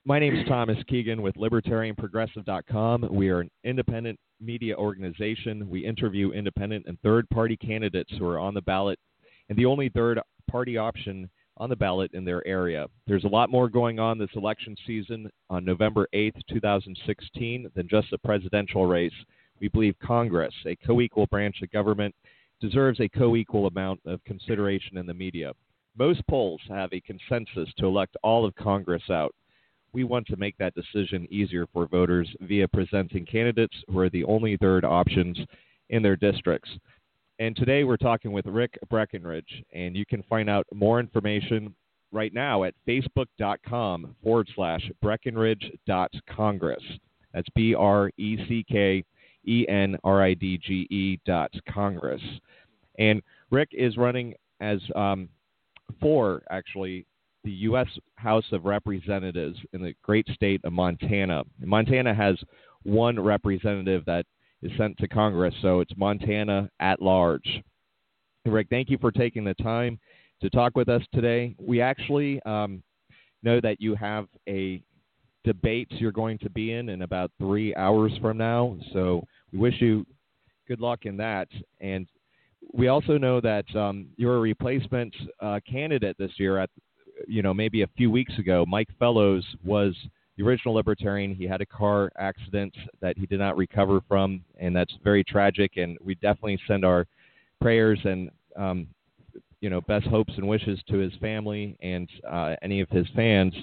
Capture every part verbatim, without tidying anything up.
My name is Thomas Keegan with Libertarian Progressive dot com. We are an independent media organization. We interview independent and third-party candidates who are on the ballot and the only third-party option on the ballot in their area. There's a lot more going on this election season on November eighth, twenty sixteen than just a presidential race. We believe Congress, a co-equal branch of government, deserves a co-equal amount of consideration in the media. Most polls have a consensus to elect all of Congress out. We want to make that decision easier for voters via presenting candidates who are the only third options in their districts. And today we're talking with Rick Breckenridge, and you can find out more information right now at facebook.com forward slash Breckenridge dot Congress. That's B R E C K E N R I D G E dot Congress. And Rick is running as um, for, actually, the U S House of Representatives in the great state of Montana. Montana has one representative that is sent to Congress, so it's Montana at large. Rick, thank you for taking the time to talk with us today. We actually um, know that you have a debate you're going to be in in about three hours from now, so we wish you good luck in that. And we also know that um, you're a replacement uh, candidate this year at you know, maybe a few weeks ago. Mike Fellows was the original Libertarian. He had a car accident that he did not recover from, and that's very tragic, and we definitely send our prayers and, um, you know, best hopes and wishes to his family and uh, any of his fans.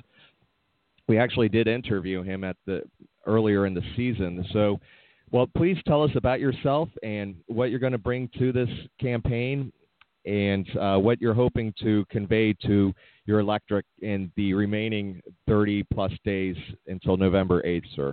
We actually did interview him at the earlier in the season. So, well, please tell us about yourself and what you're going to bring to this campaign and uh, what you're hoping to convey to your electorate in the remaining thirty-plus days until November eighth, sir.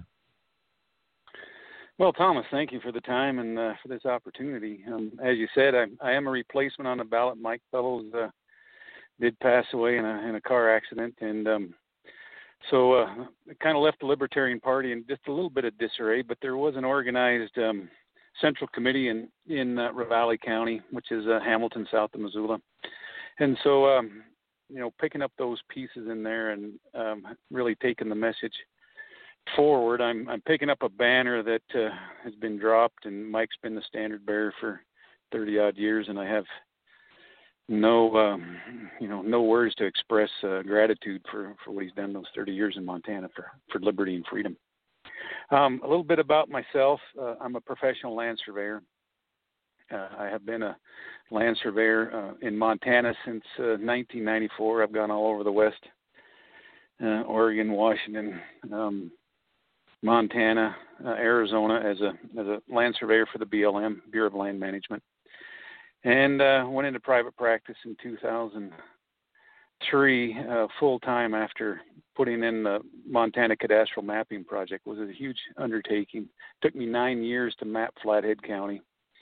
Well, Thomas, thank you for the time and uh, for this opportunity. Um, as you said, I, I am a replacement on the ballot. Mike Fellows uh, did pass away in a, in a car accident, and um, so uh, it kind of left the Libertarian Party in just a little bit of disarray, but there was an organized um, Central Committee in, in uh, Ravalli County, which is uh, Hamilton, south of Missoula. And so, um, you know, picking up those pieces in there and um, really taking the message forward, I'm, I'm picking up a banner that uh, has been dropped, and Mike's been the standard bearer for thirty-odd years, and I have no, um, you know, no words to express uh, gratitude for, for what he's done those thirty years in Montana for, for liberty and freedom. Um, a little bit about myself. Uh, I'm a professional land surveyor. Uh, I have been a land surveyor uh, in Montana since uh, nineteen ninety-four. I've gone all over the West, uh, Oregon, Washington, um, Montana, uh, Arizona as a as a land surveyor for the B L M, Bureau of Land Management, and uh, went into private practice in two thousand three uh, full time after putting in the Montana Cadastral Mapping Project. It was a huge undertaking. It took me nine years to map Flathead County.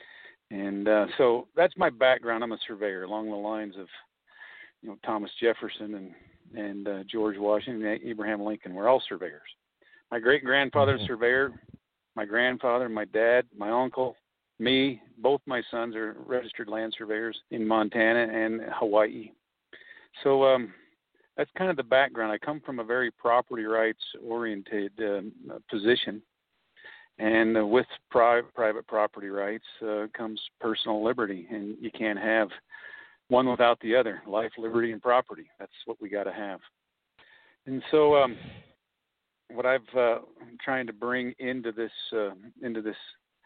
And uh, so that's my background. I'm a surveyor along the lines of, you know, Thomas Jefferson and, and uh, George Washington and Abraham Lincoln. We're all surveyors. My great-grandfather's a surveyor. My grandfather, my dad, my uncle, me, both my sons are registered land surveyors in Montana and Hawaii. So um, that's kind of the background. I come from a very property rights-oriented um, position, and uh, with pri- private property rights uh, comes personal liberty, and you can't have one without the other. Life, liberty, and property. That's what we got to have. And so, um, what I've uh, trying to bring into this uh, into this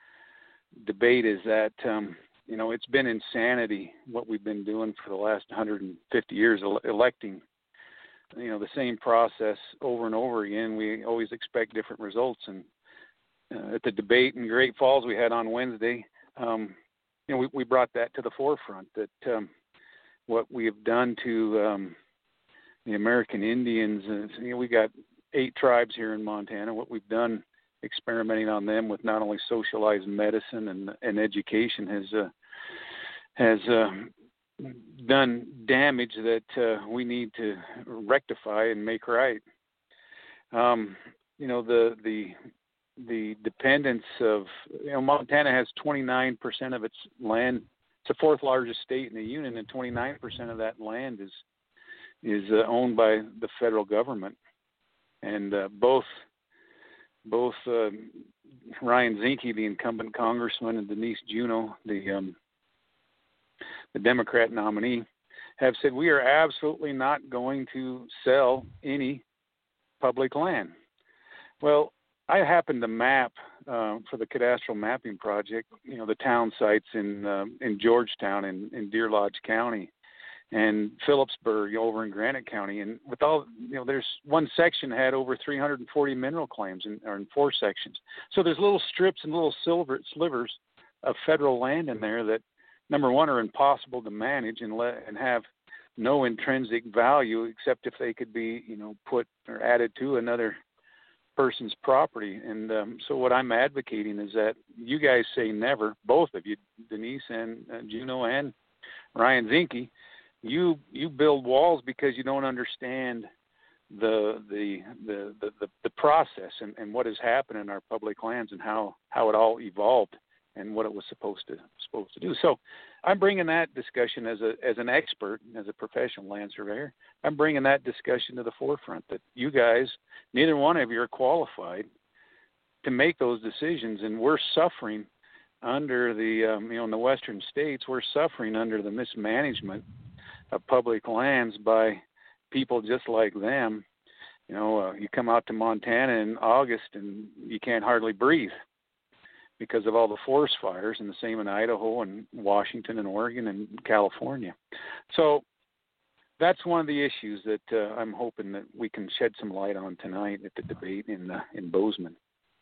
debate is that. Um, You know, it's been insanity what we've been doing for the last one hundred fifty years, ele- electing, you know, the same process over and over again. We always expect different results. And uh, at the debate in Great Falls we had on Wednesday, um, you know, we, we brought that to the forefront, that um, what we have done to um, the American Indians, is, you know, we got eight tribes here in Montana, what we've done experimenting on them with not only socialized medicine and, and education has uh, has uh, done damage that uh, we need to rectify and make right. Um, you know, the the the dependence of, you know, Montana has twenty-nine percent of its land. It's the fourth largest state in the union, and twenty-nine percent of that land is is uh, owned by the federal government. and uh, both both uh, Ryan Zinke, the incumbent congressman, and Denise Juneau, the um, the Democrat nominee, have said we are absolutely not going to sell any public land. Well, I happened to map uh, for the cadastral mapping project, you know, the town sites in uh, in Georgetown and in, in Deer Lodge County, and Phillipsburg over in Granite County, and with all, you know, there's one section had over three hundred forty mineral claims, in, or in four sections. So there's little strips and little silver slivers of federal land in there that, number one, are impossible to manage and let and have no intrinsic value except if they could be, you know, put or added to another person's property. And um, so what I'm advocating is that you guys say never, both of you, Denise and uh, Juneau and Ryan Zinke, you you build walls because you don't understand the the the the, the, the process and, and what has happened in our public lands and how, how it all evolved and what it was supposed to supposed to do. So I'm bringing that discussion as a as an expert, as a professional land surveyor. I'm bringing that discussion to the forefront that you guys, neither one of you are qualified to make those decisions, and we're suffering under the um, you know in the western states. We're suffering under the mismanagement of public lands by people just like them. You know, uh, you come out to Montana in August and you can't hardly breathe because of all the forest fires, and the same in Idaho and Washington and Oregon and California. So that's one of the issues that uh, I'm hoping that we can shed some light on tonight at the debate in uh, in Bozeman.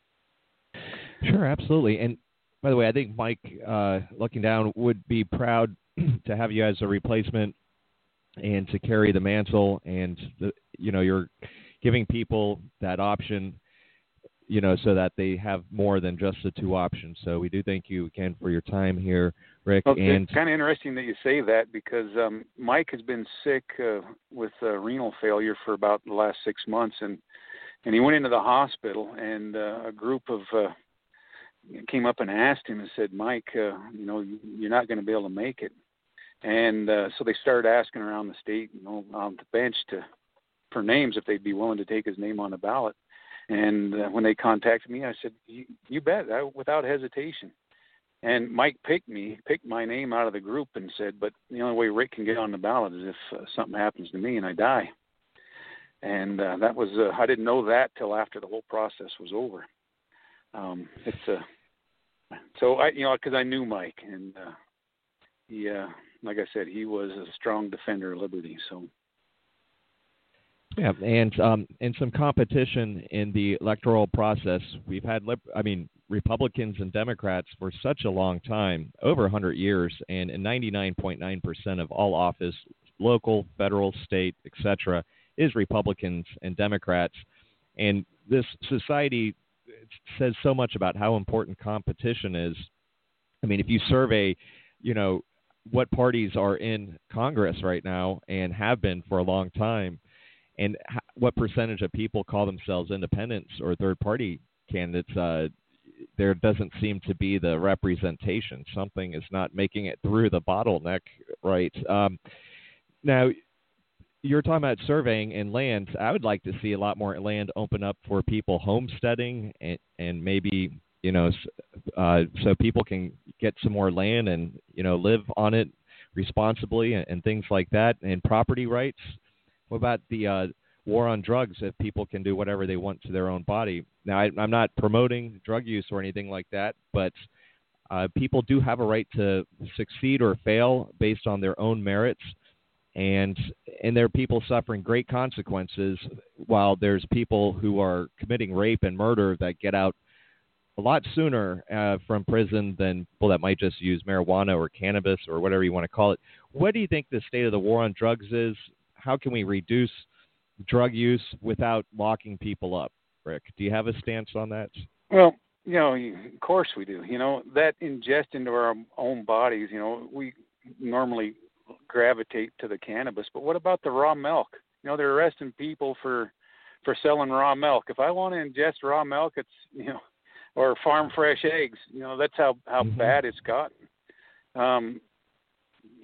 Sure, absolutely. And by the way, I think Mike, uh, looking down, would be proud to have you as a replacement and to carry the mantle. And the, you know, you're giving people that option, you know, so that they have more than just the two options. So we do thank you again for your time here, Rick. Well, and it's kind of interesting that you say that because um, Mike has been sick uh, with uh, renal failure for about the last six months, and and he went into the hospital, and uh, a group of uh, came up and asked him and said, Mike, uh, you know, you're not going to be able to make it. And uh, so they started asking around the state, you know, on the bench to for names if they'd be willing to take his name on the ballot. And uh, when they contacted me, I said, you, you bet, I, without hesitation. And Mike picked me, picked my name out of the group and said, but the only way Rick can get on the ballot is if uh, something happens to me and I die. And uh, that was, uh, I didn't know that till after the whole process was over. Um, it's uh, so I, you know, because I knew Mike, and uh, he, uh, like I said, he was a strong defender of liberty. So. Yeah, and um, and some competition in the electoral process. We've had, I mean, Republicans and Democrats for such a long time, over one hundred years, and ninety-nine point nine percent of all office, local, federal, state, et cetera, is Republicans and Democrats. And this society says so much about how important competition is. I mean, if you survey, you know, what parties are in Congress right now and have been for a long time, and what percentage of people call themselves independents or third-party candidates, uh, there doesn't seem to be the representation. Something is not making it through the bottleneck, right? Um, now, you're talking about surveying and land. I would like to see a lot more land open up for people homesteading and, and maybe, you know, uh, so people can get some more land and, you know, live on it responsibly and, and things like that, and property rights. What about the uh, war on drugs, if people can do whatever they want to their own body? Now, I, I'm not promoting drug use or anything like that, but uh, people do have a right to succeed or fail based on their own merits, and and there are people suffering great consequences, while there's people who are committing rape and murder that get out a lot sooner uh, from prison than people that might just use marijuana or cannabis or whatever you want to call it. What do you think the state of the war on drugs is? How can we reduce drug use without locking people up, Rick? Do you have a stance on that? Well, you know, of course we do. You know, that ingest into our own bodies, you know, we normally gravitate to the cannabis, but what about the raw milk? You know, they're arresting people for for selling raw milk. If I want to ingest raw milk, it's, you know, or farm fresh eggs, you know, that's how, how mm-hmm. bad it's gotten. Um,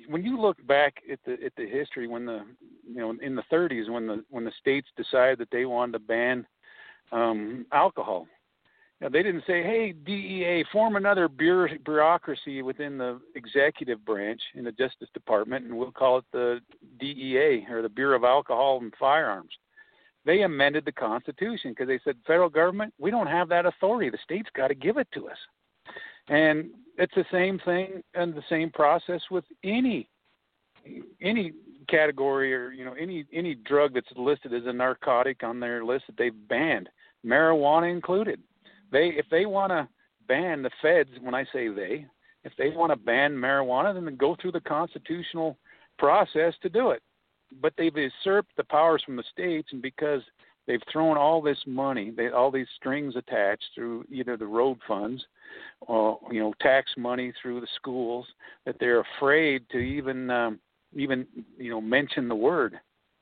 when you look back at the at the history, when the you know in the thirties, when the when the states decided that they wanted to ban um, alcohol, you know, they didn't say, "Hey, D E A, form another bureaucracy within the executive branch in the Justice Department, and we'll call it the D E A, or the Bureau of Alcohol and Firearms." They amended the Constitution because they said, "Federal government, we don't have that authority. The state's got to give it to us." And it's the same thing and the same process with any any category, or you know any any drug that's listed as a narcotic on their list that they've banned, marijuana included. They if they want to ban, the feds, when I say they, if they want to ban marijuana, then they go through the constitutional process to do it. But they've usurped the powers from the states, and because they've thrown all this money, they, all these strings attached through either the road funds, or you know, tax money through the schools, that they're afraid to even um, even you know mention the word.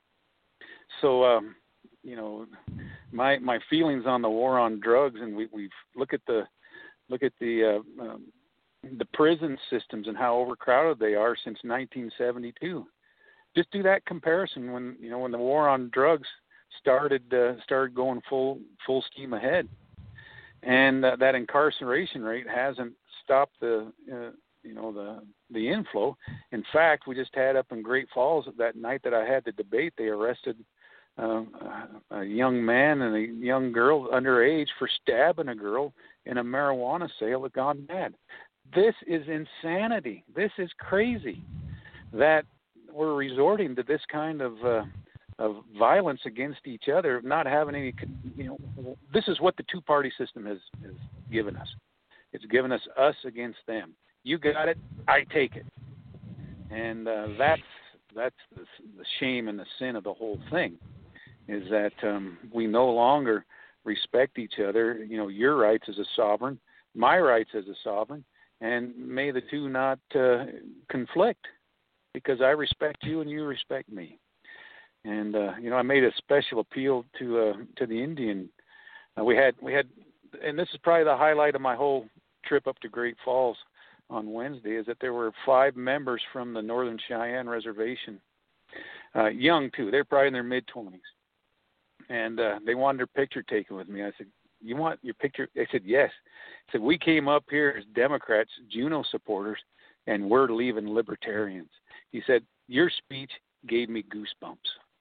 So um, you know, my my feelings on the war on drugs, and we we look at the look at the uh, um, the prison systems and how overcrowded they are since nineteen seventy-two. Just do that comparison when you know when the war on drugs started uh, started going full full steam ahead, and uh, that incarceration rate hasn't stopped the uh, you know the the inflow. In fact, we just had up in Great Falls that night that I had the debate, they arrested uh, a young man and a young girl underage for stabbing a girl in a marijuana sale that gone bad. This is insanity. This is crazy that we're resorting to this kind of uh, of violence against each other, not having any, you know, this is what the two-party system has, has given us. It's given us us against them. You got it, I take it. And uh, that's that's the, the shame and the sin of the whole thing, is that um, we no longer respect each other, you know, your rights as a sovereign, my rights as a sovereign, and may the two not uh, conflict, because I respect you and you respect me. And uh, you know, I made a special appeal to uh, to the Indian. Uh, we had we had, and this is probably the highlight of my whole trip up to Great Falls on Wednesday, is that there were five members from the Northern Cheyenne Reservation, uh, young too. They're probably in their mid twenties, and uh, they wanted their picture taken with me. I said, "You want your picture?" They said, "Yes." I said, "We came up here as Democrats, Juneau supporters, and we're leaving libertarians." He said, "Your speech gave me goosebumps."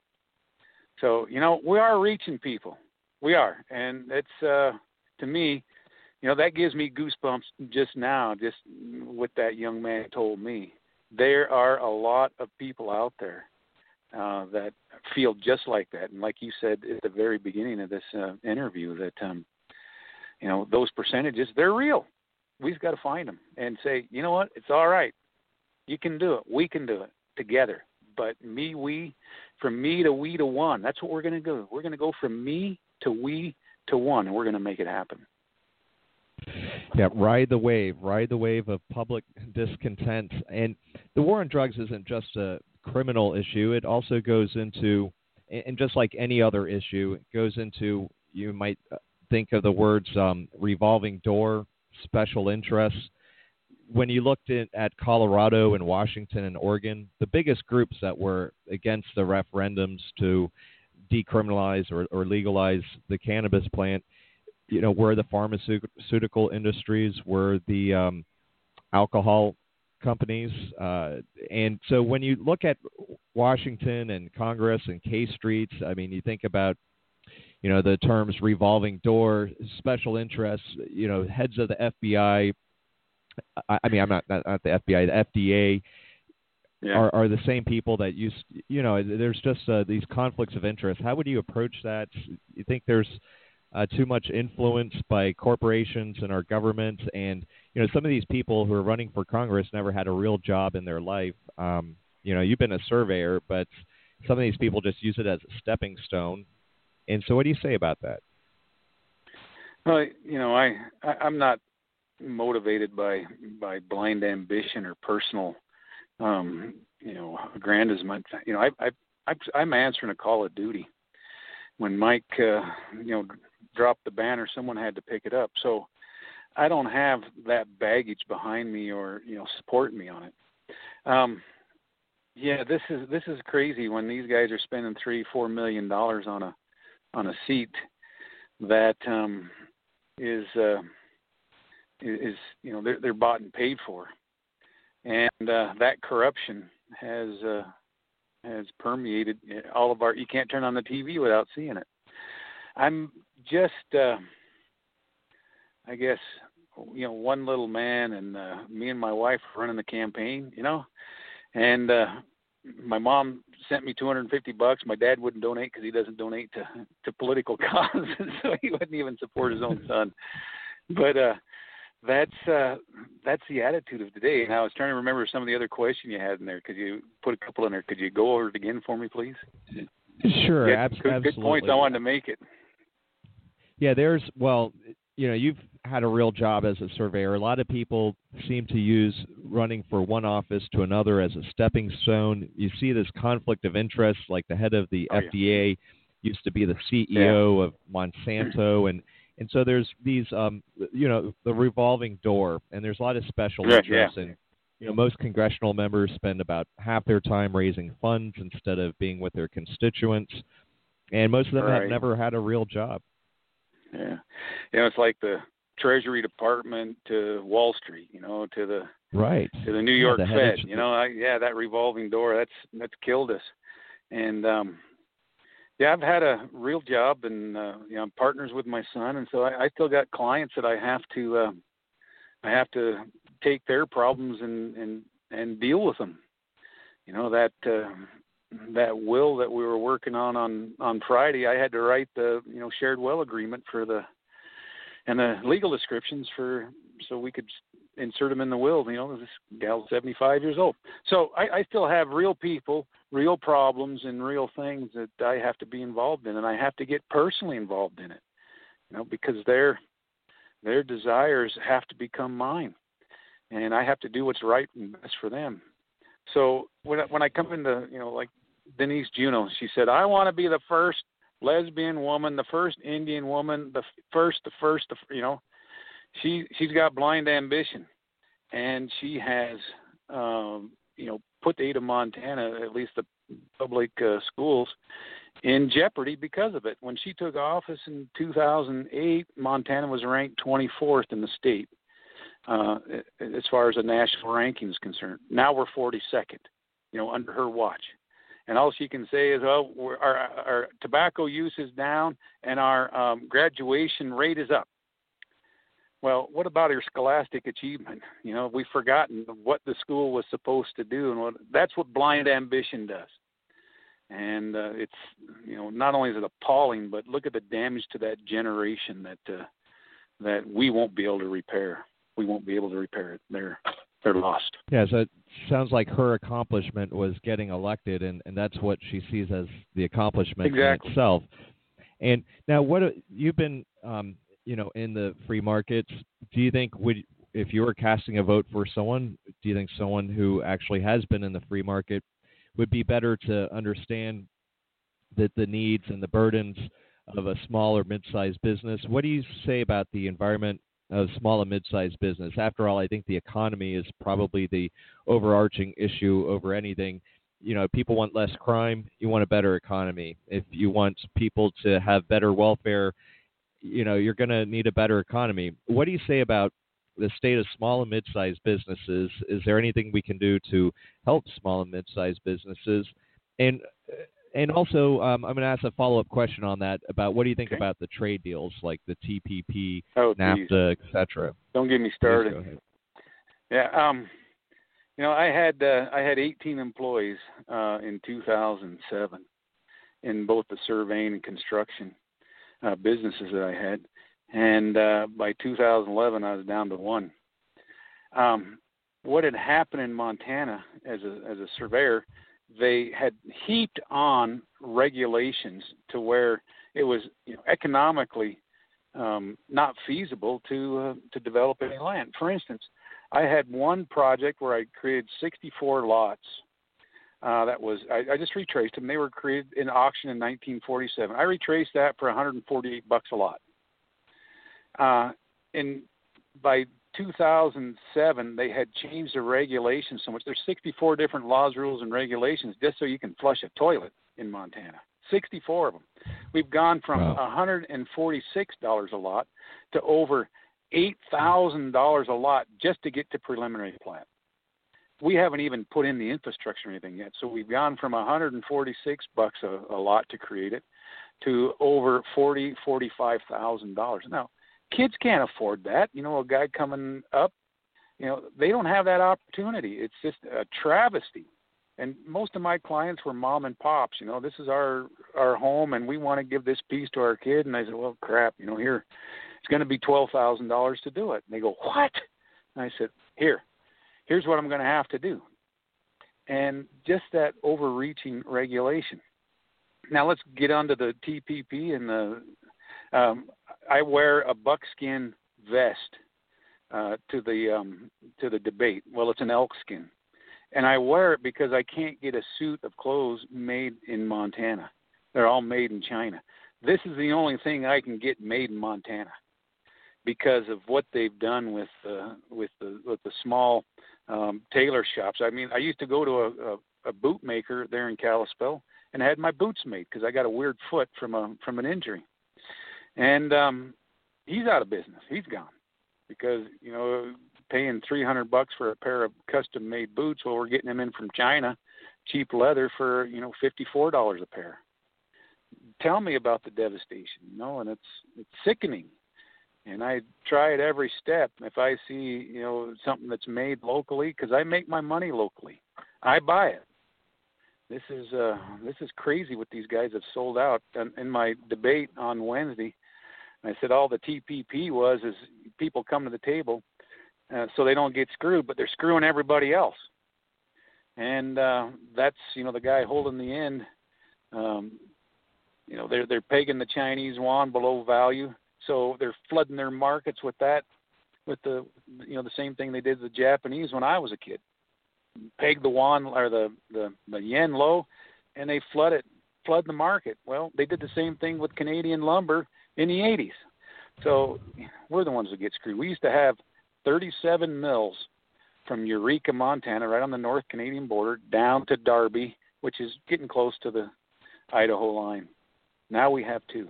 So, you know, we are reaching people. We are. And it's, uh, to me, you know, that gives me goosebumps just now, just what that young man told me. There are a lot of people out there uh, that feel just like that. And like you said at the very beginning of this uh, interview, that, um, you know, those percentages, they're real. We've got to find them and say, you know what, it's all right. You can do it. We can do it together. But me, we, from me to we to one, that's what we're going to do. We're going to go from me to we to one, and we're going to make it happen. Yeah, ride the wave, ride the wave of public discontent. And the war on drugs isn't just a criminal issue. It also goes into, and just like any other issue, it goes into, you might think of the words um, revolving door, special interests. When you looked at, at Colorado and Washington and Oregon, the biggest groups that were against the referendums to decriminalize or, or legalize the cannabis plant, you know, were the pharmaceutical industries, were the um, alcohol companies. Uh, and so when you look at Washington and Congress and K Streets, I mean, you think about, you know, the terms revolving door, special interests, you know, heads of the F B I, I, I mean, I'm not, not not the F B I, the F D A, yeah. are are the same people that used, you know, there's just uh, these conflicts of interest. How would you approach that? You think there's uh, too much influence by corporations and our government, and you know, some of these people who are running for Congress never had a real job in their life. Um, you know, you've been a surveyor, but some of these people just use it as a stepping stone. And so, what do you say about that? Well, you know, I, I I'm not motivated by by blind ambition or personal, um, you know, aggrandizement. You know, I, I, I I'm answering a call of duty. When Mike, uh, you know, dropped the banner, someone had to pick it up. So I don't have that baggage behind me or, you know, supporting me on it. Um, Yeah, this is this is crazy when these guys are spending three, four million dollars on a on a seat that um, is uh, is you know they're they're bought and paid for, and uh, that corruption has uh, has permeated all of our. You can't turn on the T V without seeing it. I'm just, uh, I guess, you know, one little man, and uh, me and my wife are running the campaign, you know, and uh, my mom sent me two hundred fifty bucks. My dad wouldn't donate because he doesn't donate to, to political causes, so he wouldn't even support his own son. But uh, that's uh, that's the attitude of today. And I was trying to remember some of the other questions you had in there. Could you put a couple in there? Could you go over it again for me, please? Sure, good, ab- good, absolutely. Good points. I wanted to make it. Yeah, there's, well, you know, you've had a real job as a surveyor. A lot of people seem to use running for one office to another as a stepping stone. You see this conflict of interest, like the head of the Oh, F D A yeah. used to be the C E O yeah. of Monsanto, and and so there's these, um, you know, the revolving door, and there's a lot of special Yeah, interests. yeah. And you know, most congressional members spend about half their time raising funds instead of being with their constituents, and most of them Right. have never had a real job. Yeah, you know, it's like the Treasury Department to Wall Street, you know, to the right to the New yeah, York the Fed. of, You know, I, yeah, that revolving door that's that's killed us. And um, yeah, I've had a real job, and uh, you know, I'm partners with my son, and so I, I still got clients that I have to uh, I have to take their problems and and and deal with them. You know, that. Uh, that will that we were working on, on on Friday, I had to write the, you know, shared will agreement for the, and the legal descriptions for, so we could insert them in the will. You know, this gal's seventy-five years old. So I, I still have real people, real problems, and real things that I have to be involved in, and I have to get personally involved in it, you know, because their, their desires have to become mine, and I have to do what's right and best for them. So when I, when I come into, you know, like Denise Juno, she said, I want to be the first lesbian woman, the first Indian woman, the first, the first, the, you know, she, she's got blind ambition, and she has, um, you know, put Ada, Montana, at least the public uh, schools, in jeopardy because of it. When she took office in two thousand eight, Montana was ranked twenty-fourth in the state. Uh, as far as the national ranking is concerned. Now we're forty-second, you know, under her watch. And all she can say is, oh, we're, our, our tobacco use is down and our um, graduation rate is up. Well, what about her scholastic achievement? You know, we've forgotten what the school was supposed to do, and what, that's what blind ambition does. And uh, it's, you know, not only is it appalling, but look at the damage to that generation that uh, that we won't be able to repair. We won't be able to repair it. They're they're lost. Yeah, so it sounds like her accomplishment was getting elected, and, and that's what she sees as the accomplishment exactly. in itself. And now, what you've been, um, you know, in the free markets. Do you think, would if you were casting a vote for someone, do you think someone who actually has been in the free market would be better to understand that the needs and the burdens of a small or mid-sized business? What do you say about the environment of small and mid-sized business? After all, I think the economy is probably the overarching issue over anything. You know, people want less crime. You want a better economy. If you want people to have better welfare, you know, you're going to need a better economy. What do you say about the state of small and mid-sized businesses? Is there anything we can do to help small and mid-sized businesses? And And also, um, I'm going to ask a follow-up question on that about what do you think okay. about the trade deals like the T P P, oh, NAFTA, et cetera? Don't get me started. Yeah, um, you know, I had uh, I had eighteen employees uh, in two thousand seven in both the surveying and construction uh, businesses that I had, and uh, by two thousand eleven I was down to one. Um, what had happened in Montana as a as a surveyor? They had heaped on regulations to where it was, you know, economically um, not feasible to uh, to develop any land. For instance, I had one project where I created sixty-four lots. Uh, that was I, I just retraced them. They were created in auction in nineteen forty-seven. I retraced that for one hundred forty-eight bucks a lot. Uh, and by two thousand seven, they had changed the regulations so much. There's sixty-four different laws, rules, and regulations just so you can flush a toilet in Montana. sixty-four of them. We've gone from wow. one hundred forty-six dollars a lot to over eight thousand dollars a lot just to get to preliminary plat. We haven't even put in the infrastructure or anything yet. So we've gone from one hundred forty-six bucks a, a lot to create it to over forty, forty-five thousand dollars. Now, kids can't afford that. You know, a guy coming up, you know, they don't have that opportunity. It's just a travesty. And most of my clients were mom and pops. You know, this is our our home, and we want to give this piece to our kid. And I said, well, crap, you know, here, it's going to be twelve thousand dollars to do it. And they go, what? And I said, here, here's what I'm going to have to do. And just that overreaching regulation. Now let's get on to the T P P and the um, I wear a buckskin vest uh, to the um, to the debate. Well, it's an elk skin. And I wear it because I can't get a suit of clothes made in Montana. They're all made in China. This is the only thing I can get made in Montana because of what they've done with uh, with the with the small um, tailor shops. I mean, I used to go to a, a, a boot maker there in Kalispell and had my boots made because I got a weird foot from a from an injury. And um, he's out of business. He's gone because, you know, paying three hundred bucks for a pair of custom-made boots, well, we're getting them in from China, cheap leather for, you know, fifty-four dollars a pair. Tell me about the devastation, you know, and it's it's sickening. And I try it every step. If I see, you know, something that's made locally, because I make my money locally, I buy it. This is uh, this is crazy what these guys have sold out. And in my debate on Wednesday, I said all the T P P was is people come to the table uh, so they don't get screwed, but they're screwing everybody else. And uh, that's, you know, the guy holding the end. Um, you know, they're they're pegging the Chinese yuan below value, so they're flooding their markets with that, with the, you know, the same thing they did to the Japanese when I was a kid. Peg the yuan or the, the, the yen low, and they flood it, flood the market. Well, they did the same thing with Canadian lumber in the eighties. So we're the ones that get screwed. We used to have thirty-seven mills from Eureka, Montana, right on the North Canadian border, down to Darby, which is getting close to the Idaho line. Now we have two.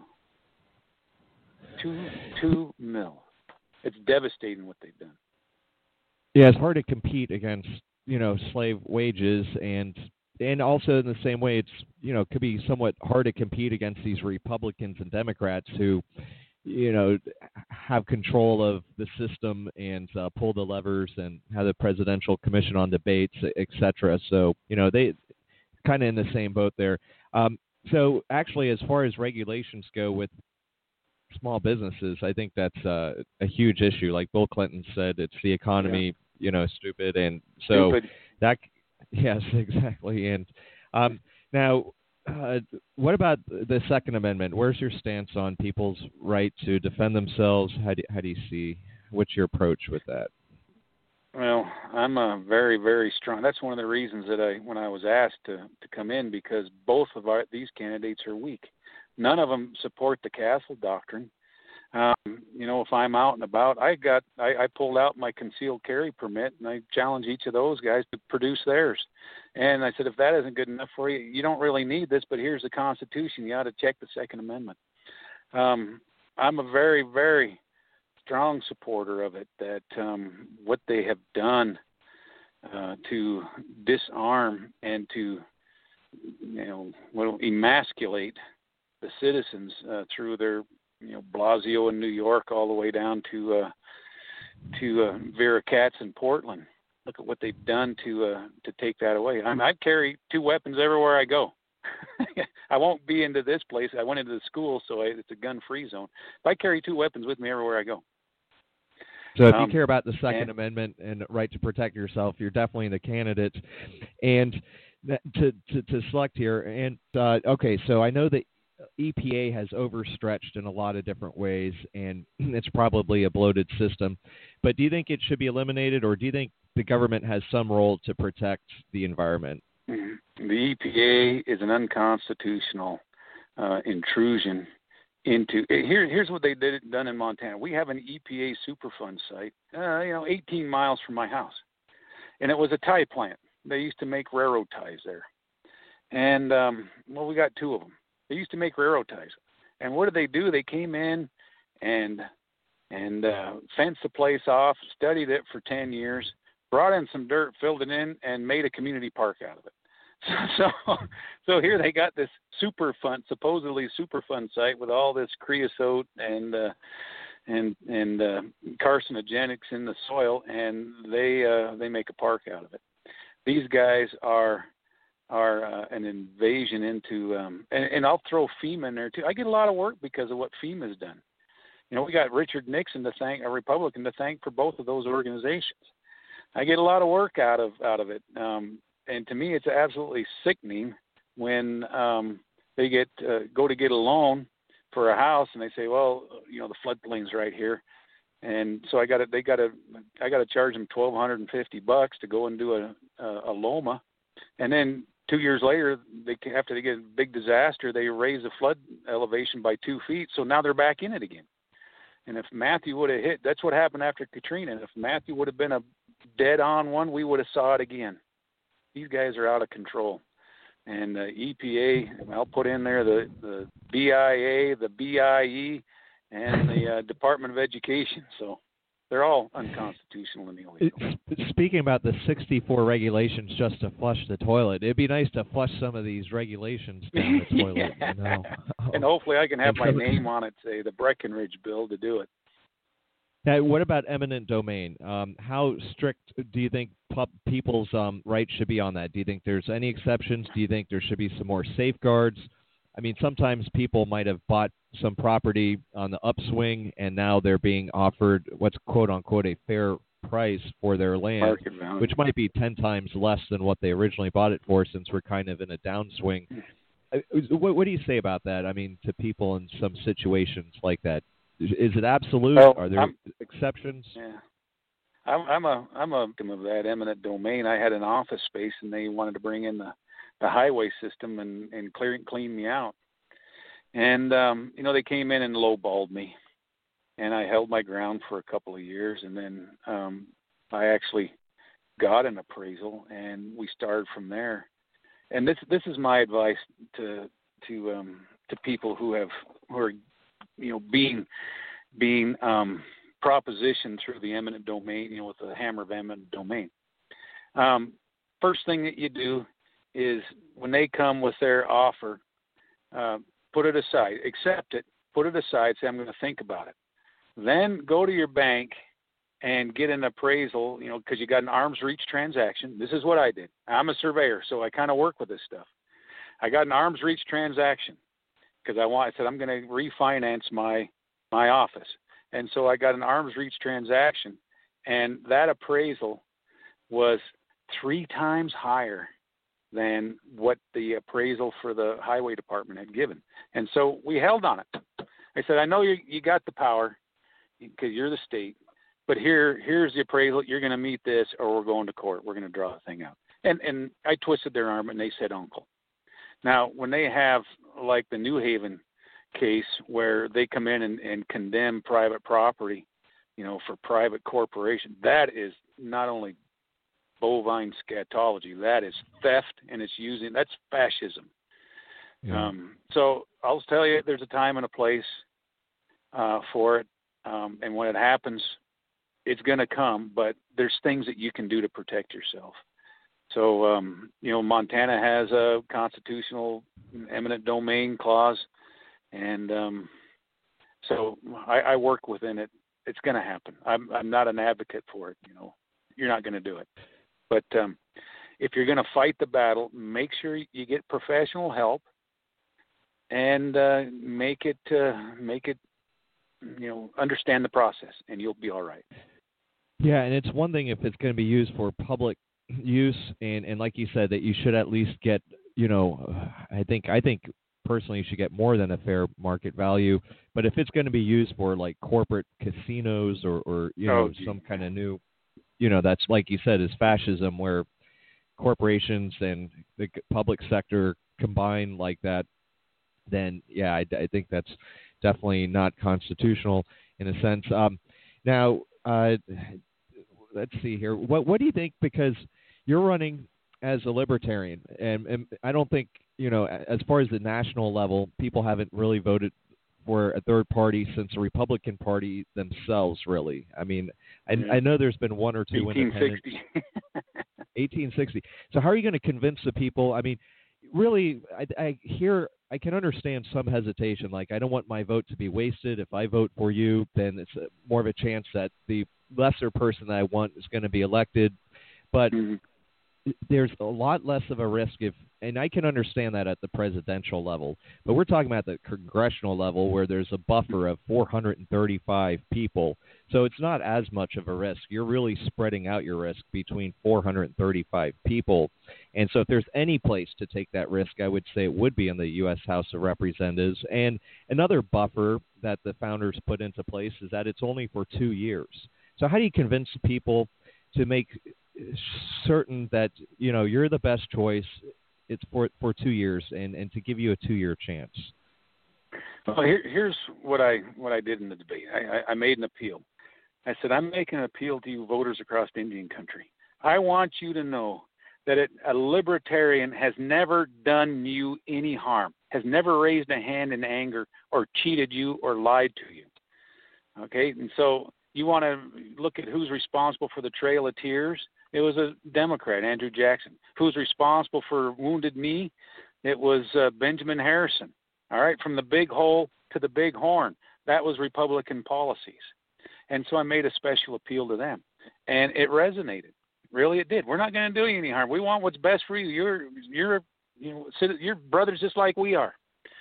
Two, two mills. It's devastating what they've done. Yeah, it's hard to compete against, you know, slave wages, and and also in the same way, it's, you know, could be somewhat hard to compete against these Republicans and Democrats who, you know, have control of the system and uh, pull the levers and have the Presidential Commission on Debates, et cetera. So, you know, they kind of in the same boat there. Um, so actually, as far as regulations go with small businesses, I think that's uh, a huge issue. Like Bill Clinton said, it's the economy, yeah. you know, stupid. And so stupid. that, yes, exactly. And um, now, uh, what about the Second Amendment? Where's your stance on people's right to defend themselves? How do, how do you see, what's your approach with that? Well, I'm a very, very strong. That's one of the reasons that I, when I was asked to, to come in, because both of our, these candidates are weak. None of them support the Castle Doctrine. Um, you know, if I'm out and about, I got, I, I pulled out my concealed carry permit, and I challenge each of those guys to produce theirs. And I said, if that isn't good enough for you, you don't really need this, but here's the Constitution. You ought to check the Second Amendment. Um, I'm a very, very strong supporter of it, that um, what they have done uh, to disarm and to, you know, well, emasculate the citizens uh, through their, you know, Blasio in New York all the way down to uh, to uh, Vera Katz in Portland. Look at what they've done to uh, to take that away. I mean, I carry two weapons everywhere I go. I won't be into this place. I went into the school, so I, it's a gun-free zone. But I carry two weapons with me everywhere I go. So if um, you care about the Second and, Amendment and right to protect yourself, you're definitely the candidate. And to to, to select here, and uh, okay, so I know that E P A has overstretched in a lot of different ways, and it's probably a bloated system. But do you think it should be eliminated, or do you think the government has some role to protect the environment? The E P A is an unconstitutional uh, intrusion into here. Here's what they did done in Montana. We have an E P A Superfund site, uh, you know, eighteen miles from my house, and it was a tie plant. They used to make railroad ties there, and um, well, we got two of them. They used to make railroad ties, and what did they do? They came in and and uh, fenced the place off, studied it for ten years, brought in some dirt, filled it in, and made a community park out of it. So, so here they got this Superfund, supposedly Superfund site with all this creosote and uh, and and uh, carcinogenics in the soil, and they uh, they make a park out of it. These guys are are uh, an invasion into, um, and, and I'll throw FEMA in there too. I get a lot of work because of what FEMA's done. You know, we got Richard Nixon to thank, a Republican to thank for both of those organizations. I get a lot of work out of out of it. Um, And to me, it's absolutely sickening when um, they get uh, go to get a loan for a house, and they say, "Well, you know, the floodplain's right here," and so I got to they got to I got to charge them twelve hundred and fifty bucks to go and do a, a a LOMA, and then two years later, they after they get a big disaster, they raise the flood elevation by two feet, so now they're back in it again. And if Matthew would have hit, that's what happened after Katrina. And if Matthew would have been a dead-on one, we would have saw it again. These guys are out of control. And the E P A, I'll put in there the, the B I A, the B I E, and the uh, Department of Education. So they're all unconstitutional and illegal. Speaking about the sixty-four regulations just to flush the toilet, it'd be nice to flush some of these regulations down the toilet. Yeah. You know? And hopefully I can have my name on it, say the Breckenridge bill, to do it. Now, what about eminent domain? Um, how strict do you think pub- people's um, rights should be on that? Do you think there's any exceptions? Do you think there should be some more safeguards? I mean, sometimes people might have bought some property on the upswing, and now they're being offered what's quote-unquote a fair price for their land, which might be ten times less than what they originally bought it for, since we're kind of in a downswing. What, what do you say about that? I mean, to people in some situations like that. Is it absolute? Well, Are there I'm, exceptions? Yeah, I'm, I'm a I'm a victim of that eminent domain. I had an office space, and they wanted to bring in the, the highway system and and clear clean me out. And um, you know, they came in and lowballed me, and I held my ground for a couple of years, and then um, I actually got an appraisal, and we started from there. And this this is my advice to to um, to people who have who are you know, being being um, propositioned through the eminent domain, you know, with the hammer of eminent domain. Um, first thing that you do is when they come with their offer, uh, put it aside, accept it, put it aside, say, I'm going to think about it. Then go to your bank and get an appraisal, you know, because you got an arm's reach transaction. This is what I did. I'm a surveyor, so I kind of work with this stuff. I got an arm's reach transaction. Because I want, I said I'm going to refinance my my office, and so I got an arm's reach transaction, and that appraisal was three times higher than what the appraisal for the highway department had given, and so we held on it. I said, I know you you got the power because you're the state, but here here's the appraisal. You're going to meet this, or we're going to court. We're going to draw the thing out. And and I twisted their arm, and they said, Uncle. Now, when they have, like the New Haven case, where they come in and, and condemn private property, you know, for private corporation, that is not only bovine scatology, that is theft, and it's using, that's fascism. Yeah. Um, so I'll tell you, there's a time and a place uh, for it, um, and when it happens, it's going to come, but there's things that you can do to protect yourself. So, um, you know, Montana has a constitutional eminent domain clause, and um, so I, I work within it. It's going to happen. I'm, I'm not an advocate for it. You know, you're not going to do it. But um, if you're going to fight the battle, make sure you get professional help, and uh, make it uh, make it, you know, understand the process, and you'll be all right. Yeah, and it's one thing if it's going to be used for public use, and, and like you said, that you should at least get, you know, I think I think personally you should get more than a fair market value. But if it's going to be used for like corporate casinos or, or you know, oh, some kind of new, you know, that's like you said is fascism, where corporations and the public sector combine like that, then yeah, I, I think that's definitely not constitutional in a sense. Um, now, uh, let's see here. What what do you think? Because you're running as a libertarian, and, and I don't think, you know, as far as the national level, people haven't really voted for a third party since the Republican Party themselves, really. I mean, I, Yeah. I know there's been one or two eighteen independents. sixty. eighteen sixty. So how are you going to convince the people? I mean, really, I, I hear, I can understand some hesitation. Like, I don't want my vote to be wasted. If I vote for you, then it's a, more of a chance that the lesser person that I want is going to be elected. But Mm-hmm. there's a lot less of a risk if, and I can understand that at the presidential level, but we're talking about the congressional level where there's a buffer of four hundred thirty-five people. So it's not as much of a risk. You're really spreading out your risk between four hundred thirty-five people. And so if there's any place to take that risk, I would say it would be in the U S House of Representatives. And another buffer that the founders put into place is that it's only for two years. So how do you convince people to make certain that, you know, you're the best choice, it's for for two years and, and to give you a two-year chance? Well, here, here's what I what I did in the debate. I, I, I made an appeal. I said, I'm making an appeal to you voters across Indian country. I want you to know that it, a libertarian has never done you any harm, has never raised a hand in anger or cheated you or lied to you. Okay, and so you want to look at who's responsible for the Trail of Tears? It was a Democrat, Andrew Jackson. Who's responsible for Wounded Knee? It was uh, Benjamin Harrison. All right, from the big hole to the big horn. That was Republican policies. And so I made a special appeal to them. And it resonated. Really, it did. We're not going to do you any harm. We want what's best for you. You're, you're, you know, you're brothers just like we are.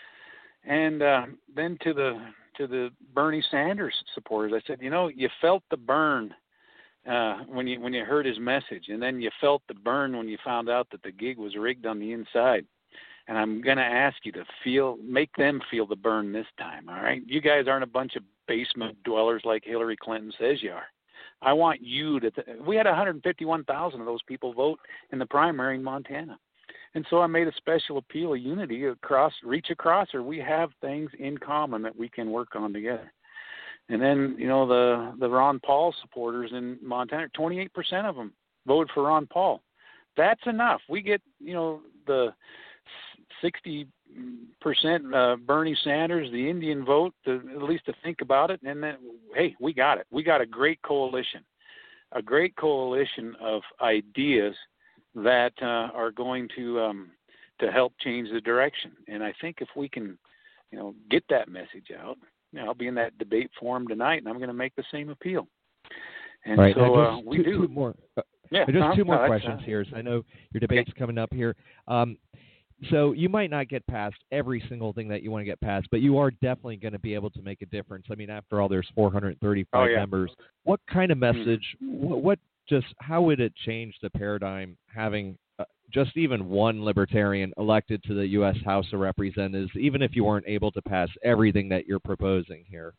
And uh, then to the to the Bernie Sanders supporters, I said, you know, you felt the burn uh, when you when you heard his message, and then you felt the burn when you found out that the gig was rigged on the inside. And I'm going to ask you to feel, make them feel the burn this time, all right? You guys aren't a bunch of basement dwellers like Hillary Clinton says you are. I want you to, th- we had one hundred fifty-one thousand of those people vote in the primary in Montana. And so I made a special appeal of unity across, reach across, or we have things in common that we can work on together. And then, you know, the, the Ron Paul supporters in Montana, twenty-eight percent of them voted for Ron Paul. That's enough. We get, you know, the sixty percent uh, Bernie Sanders, the Indian vote, to, at least to think about it. And then, hey, we got it. We got a great coalition, a great coalition of ideas that uh, are going to um, to help change the direction. And I think if we can, you know, get that message out, you know, I'll be in that debate forum tonight, and I'm going to make the same appeal. And right. so uh, just we two, do. Two more. Uh, yeah, just no, two more no, questions uh, here. So I know your debate's okay. coming up here. Um, so you might not get past every single thing that you want to get past, but you are definitely going to be able to make a difference. I mean, after all, there's four hundred thirty-five oh, yeah. members. What kind of message? Mm-hmm. What, what just how would it change the paradigm having uh, just even one libertarian elected to the U S House of Representatives, even if you weren't able to pass everything that you're proposing here?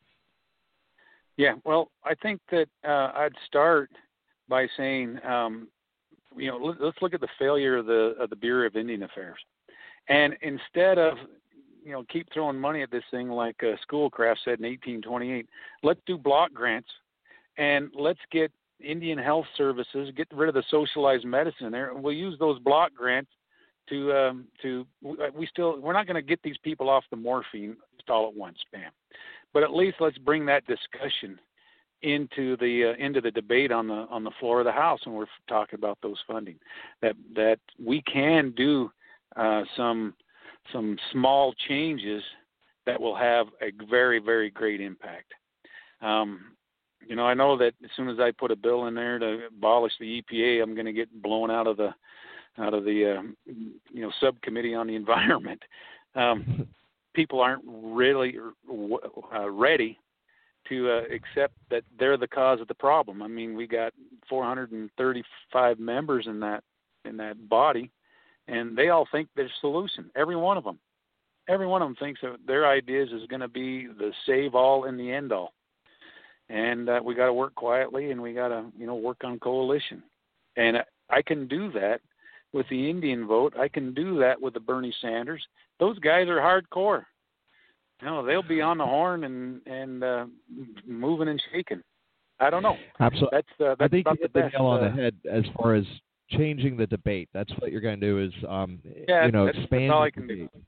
Yeah, well, I think that uh, I'd start by saying, um, you know, let, let's look at the failure of the of the Bureau of Indian Affairs, and instead of, you know, keep throwing money at this thing like uh, Schoolcraft said in eighteen twenty-eight, let's do block grants, and let's get Indian Health Services, get rid of the socialized medicine in there, and we'll use those block grants to um, to we still we're not going to get these people off the morphine just all at once, bam. But at least let's bring that discussion into the uh, into the debate on the on the floor of the House when we're talking about those funding. That that we can do uh, some some small changes that will have a very very great impact. Um, you know, I know that as soon as I put a bill in there to abolish the E P A, I'm going to get blown out of the out of the um, you know subcommittee on the environment. Um, people aren't really uh, ready to uh, accept that they're the cause of the problem. I mean, we got four hundred thirty-five members in that in that body, and they all think there's a solution. Every one of them, every one of them thinks that their ideas is going to be the save all and the end all. And uh, we got to work quietly, and we got to you know work on coalition. And I can do that with the Indian vote. I can do that with the Bernie Sanders. Those guys are hardcore. No, they'll be on the horn and and uh, moving and shaking. I don't know. Absolutely. That's uh, that's I think about you hit the the best. nail on uh, the head as far as changing the debate. That's what you're going to do is, um, Yeah, you know, that's, expand that's all the I can do. debate.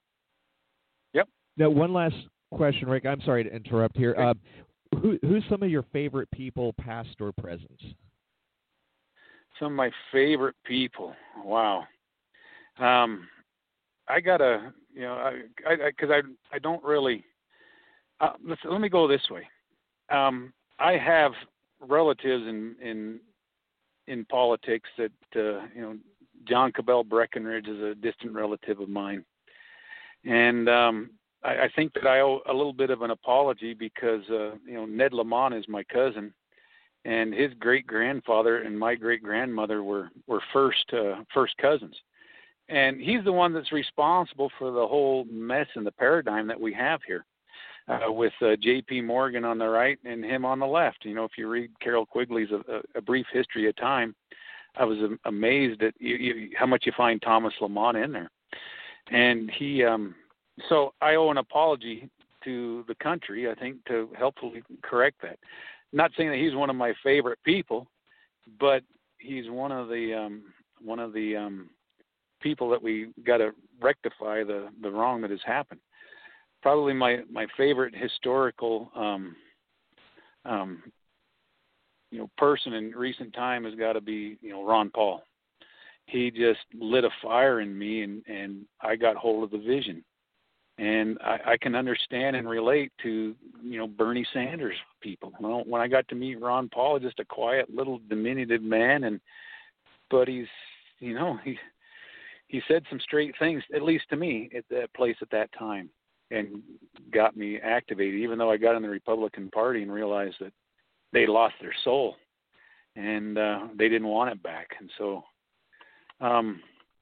Yep. Now, one last question, Rick. I'm sorry to interrupt here. Okay. Uh, who, who's some of your favorite people, past or present? Some of my favorite people. Wow. Um, I gotta, you know, I, I, because I, I, I don't really. Uh, let's, let me go this way. Um, I have relatives in in in politics that uh, you know, John Cabell Breckenridge is a distant relative of mine, and um, I, I think that I owe a little bit of an apology because uh, you know, Ned Lamont is my cousin, and his great grandfather and my great grandmother were were first uh, first cousins, and he's the one that's responsible for the whole mess and the paradigm that we have here. Uh, with uh, J P Morgan on the right and him on the left. You know, if you read Carol Quigley's A, a Brief History of Time, I was um, amazed at you, you, how much you find Thomas Lamont in there. And he, um, so I owe an apology to the country, I think, to helpfully correct that. Not saying that he's one of my favorite people, but he's one of the um, one of the um, people that we got to rectify the the wrong that has happened. Probably my, my favorite historical, um, um, you know, person in recent time has got to be, you know, Ron Paul. He just lit a fire in me, and, and I got hold of the vision. And I, I can understand and relate to, you know, Bernie Sanders people. Well, when I got to meet Ron Paul, just a quiet little diminutive man, and but he's, you know, he he said some straight things, at least to me, at that place at that time, and got me activated, even though I got in the Republican Party and realized that they lost their soul and uh, they didn't want it back. And so um,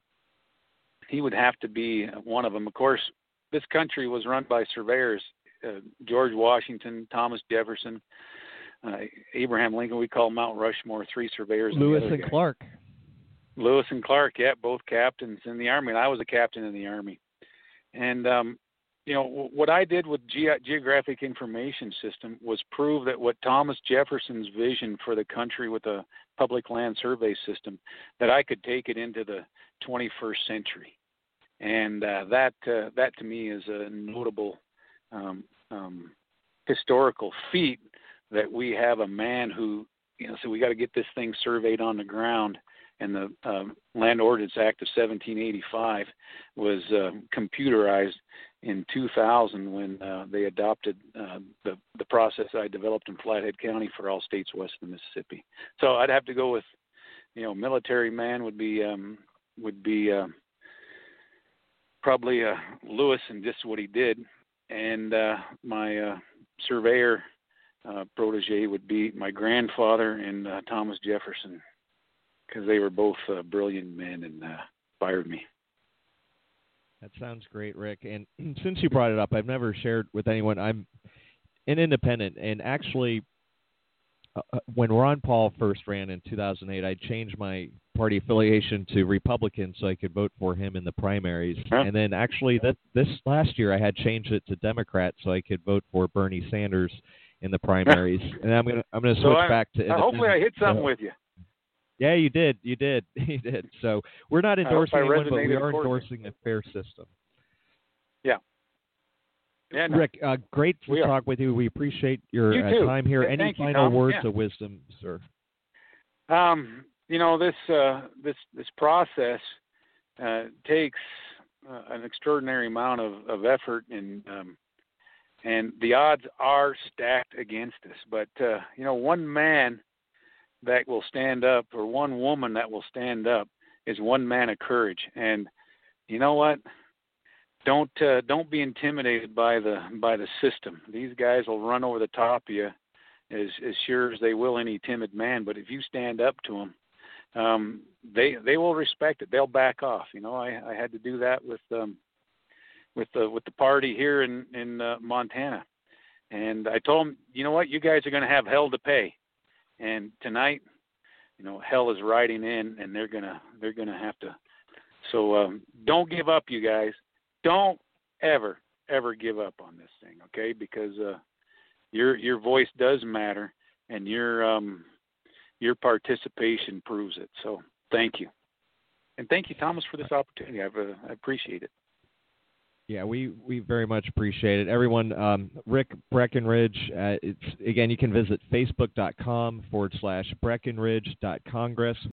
he would have to be one of them. Of course, this country was run by surveyors, uh, George Washington, Thomas Jefferson, uh, Abraham Lincoln. We call Mount Rushmore, three surveyors. Lewis and, and guy. Clark. Lewis and Clark, yeah, both captains in the Army. And I was a captain in the Army. And, um, you know, what I did with Ge- Geographic Information System was prove that what Thomas Jefferson's vision for the country with a public land survey system, that I could take it into the twenty-first century. And uh, that, uh, that to me is a notable um, um, historical feat, that we have a man who, you know, so we got to get this thing surveyed on the ground. And the um, Land Ordinance Act of seventeen eighty-five was uh, computerized in two thousand when uh, they adopted uh, the the process I developed in Flathead County for all states west of the Mississippi. So I'd have to go with, you know, military man would be um, would be uh, probably uh, Lewis and just what he did, and uh, my uh, surveyor uh, protege would be my grandfather and uh, Thomas Jefferson, because they were both uh, brilliant men and uh, inspired me. That sounds great, Rick. And since you brought it up, I've never shared with anyone. I'm an independent, and actually, uh, when Ron Paul first ran in two thousand eight, I changed my party affiliation to Republican so I could vote for him in the primaries. Huh? And then actually, that this last year, I had changed it to Democrat so I could vote for Bernie Sanders in the primaries. And I'm gonna I'm gonna switch so I, back to uh, hopefully I hit something so, with you. Yeah, you did. You did. You did. So we're not endorsing I anyone, but we resonated are accordingly. endorsing a fair system. Yeah. Yeah. No. Rick, uh, great to We talk are. with you. We appreciate your You uh, too. time here. Yeah, Any thank you, final Tom. words Yeah. of wisdom, sir? Um, you know, this uh, this this process uh, takes uh, an extraordinary amount of, of effort, and um, and the odds are stacked against us. But uh, you know, one man that will stand up, or one woman that will stand up, is one man of courage. And you know what? Don't uh, don't be intimidated by the by the system. These guys will run over the top of you as as sure as they will any timid man. But if you stand up to them, um, they they will respect it. They'll back off. You know, I, I had to do that with um, with the with the party here in in uh, Montana, and I told them, you know what, you guys are going to have hell to pay. And tonight, you know, hell is riding in, and they're gonna they're gonna have to. So um, don't give up, you guys. Don't ever ever give up on this thing, okay? Because uh, your your voice does matter, and your um, your participation proves it. So thank you. And thank you, Thomas, for this opportunity. I've, uh, I appreciate it. Yeah, we, we very much appreciate it. Everyone, um, Rick Breckenridge, uh, it's, again, you can visit facebook.com forward slash Breckenridge.congress.